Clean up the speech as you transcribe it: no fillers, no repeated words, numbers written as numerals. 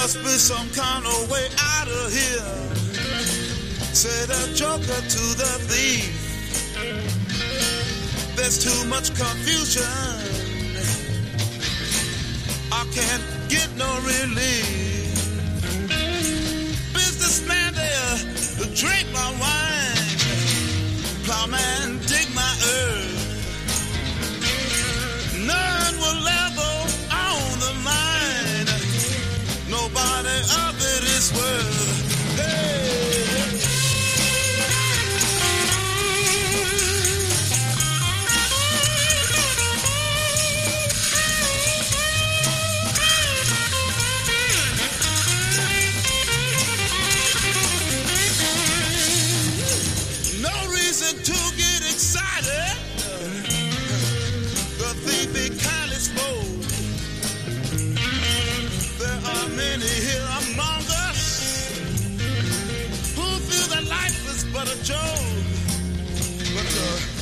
must be some kind of way out of here, said a joker to the thief. There's too much confusion, I can't get no relief. Businessman there to drink my wine, plowman dig my earth. None will level on the line, nobody of it is worth. Hey. But a joke, but